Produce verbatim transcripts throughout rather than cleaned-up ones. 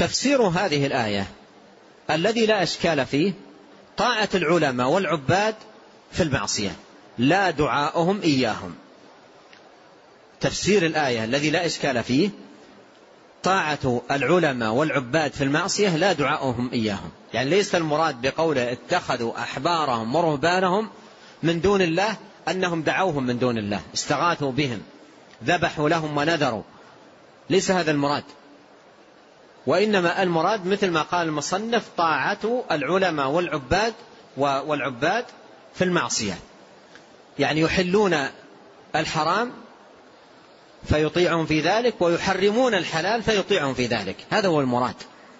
تفسير هذه الآية الذي لا إشكال فيه طاعة العلماء والعباد في المعصية لا دعاؤهم إياهم. تفسير الآية الذي لا إشكال فيه طاعة العلماء والعباد في المعصية لا دعاؤهم إياهم، يعني ليس المراد بقوله اتخذوا أحبارهم ورهبانهم من دون الله أنهم دعوهم من دون الله، استغاثوا بهم، ذبحوا لهم ونذروا، ليس هذا المراد. وإنما المراد مثل ما قال المصنف طاعة العلماء والعباد والعباد في المعصية، يعني يحلون الحرام فيطيعهم في ذلك ويحرمون الحلال فيطيعهم في ذلك، هذا هو المراد.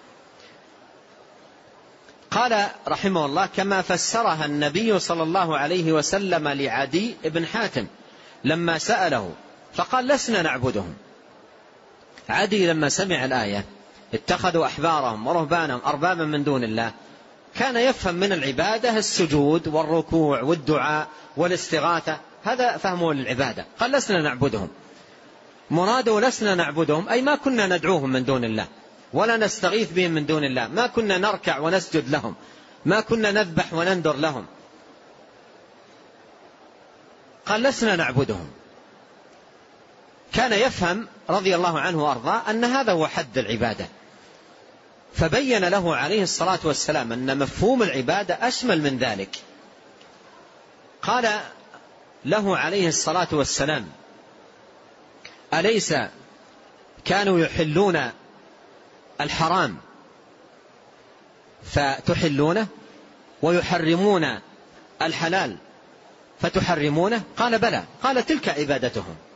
قال رحمه الله كما فسرها النبي صلى الله عليه وسلم لعدي بن حاتم لما سأله فقال لسنا نعبدهم. عدي لما سمع الآية اتخذوا أحبارهم ورهبانهم أربابا من دون الله كان يفهم من العبادة السجود والركوع والدعاء والاستغاثة، هذا فهمه للعبادة. قال لسنا نعبدهم، مراده لسنا نعبدهم أي ما كنا ندعوهم من دون الله ولا نستغيث بهم من دون الله، ما كنا نركع ونسجد لهم، ما كنا نذبح وننذر لهم. قال لسنا نعبدهم. كان يفهم رضي الله عنه وأرضاه أن هذا هو حد العبادة، فبين له عليه الصلاة والسلام أن مفهوم العبادة أشمل من ذلك. قال له عليه الصلاة والسلام أليس كانوا يحلون الحرام فتحلونه ويحرمون الحلال فتحرمونه؟ قال بلى. قال تلك عبادتهم.